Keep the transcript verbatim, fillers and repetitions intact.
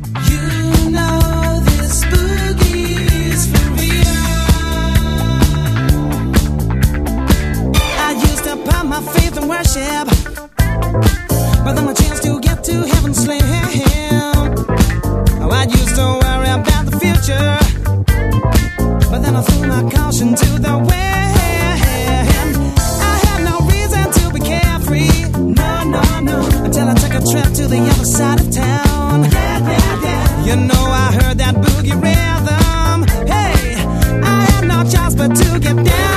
But then a chance to get to heaven slim. Oh, I used to worry about the future, but then I threw my caution to the wind. I had no reason to be carefree, no, no, no, until I took a trip to the other side of town. Yeah, yeah, yeah. You know I heard that boogie rhythm. Hey, I had no choice but to get down.